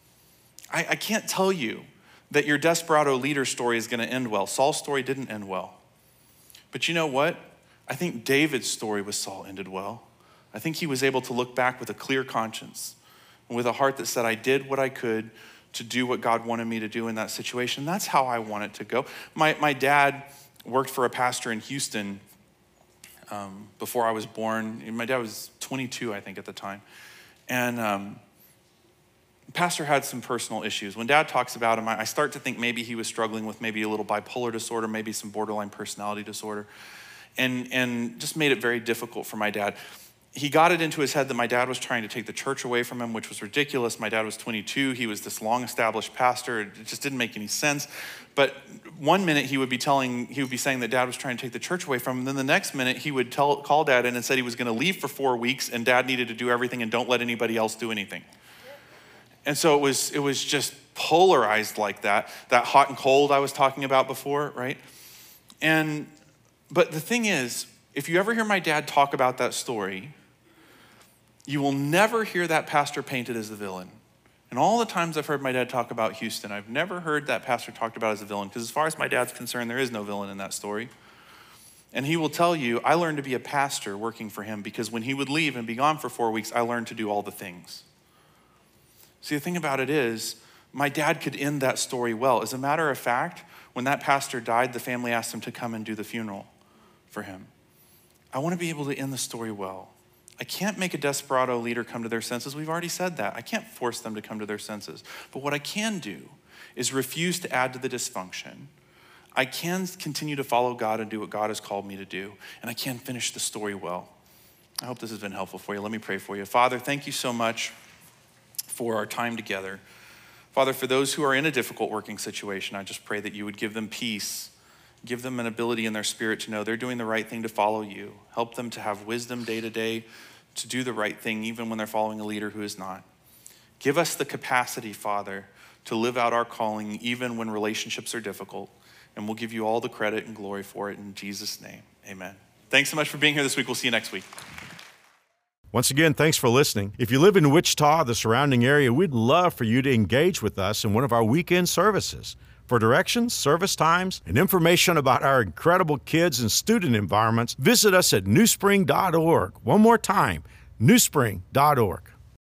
I can't tell you that your Desperado leader story is going to end well. Saul's story didn't end well. But you know what? I think David's story with Saul ended well. I think he was able to look back with a clear conscience and with a heart that said, I did what I could to do what God wanted me to do in that situation. That's how I want it to go. My dad worked for a pastor in Houston before I was born. My dad was 22, I think, at the time. And the pastor had some personal issues. When Dad talks about him, I start to think maybe he was struggling with maybe a little bipolar disorder, maybe some borderline personality disorder, and just made it very difficult for my dad. He got it into his head that my dad was trying to take the church away from him, which was ridiculous. My dad was 22. He was this long-established pastor. It just didn't make any sense. But one minute he would be saying that Dad was trying to take the church away from him. Then the next minute he would call Dad in and said he was going to leave for 4 weeks and Dad needed to do everything and don't let anybody else do anything. And so it was just polarized like that hot and cold I was talking about before, right? But the thing is, if you ever hear my dad talk about that story, you will never hear that pastor painted as the villain. And all the times I've heard my dad talk about Houston, I've never heard that pastor talked about as a villain, because as far as my dad's concerned, there is no villain in that story. And he will tell you, I learned to be a pastor working for him because when he would leave and be gone for 4 weeks, I learned to do all the things. See, the thing about it is, my dad could end that story well. As a matter of fact, when that pastor died, the family asked him to come and do the funeral for him. I want to be able to end the story well. I can't make a Desperado leader come to their senses. We've already said that. I can't force them to come to their senses. But what I can do is refuse to add to the dysfunction. I can continue to follow God and do what God has called me to do. And I can finish the story well. I hope this has been helpful for you. Let me pray for you. Father, thank you so much for our time together. Father, for those who are in a difficult working situation, I just pray that you would give them peace, give them an ability in their spirit to know they're doing the right thing to follow you. Help them to have wisdom day to day to do the right thing, even when they're following a leader who is not. Give us the capacity, Father, to live out our calling even when relationships are difficult. And we'll give you all the credit and glory for it in Jesus' name. Amen. Thanks so much for being here this week. We'll see you next week. Once again, thanks for listening. If you live in Wichita, the surrounding area, we'd love for you to engage with us in one of our weekend services. For directions, service times, and information about our incredible kids and student environments, visit us at newspring.org. One more time, newspring.org.